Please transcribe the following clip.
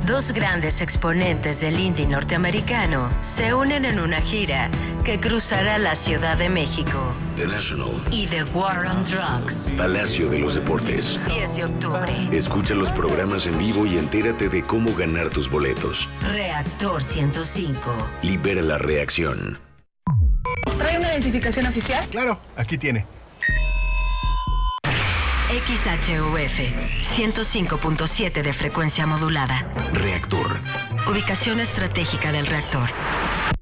Dos grandes exponentes del indie norteamericano se unen en una gira que cruzará la Ciudad de México. The National Y The War on Drugs. Palacio de los Deportes. 10 de octubre. Escucha los programas en vivo y entérate de cómo ganar tus boletos. Reactor 105. Libera la reacción. ¿Trae una identificación oficial? Claro, aquí tiene. XHUF 105.7 de frecuencia modulada. Reactor. Ubicación estratégica del reactor.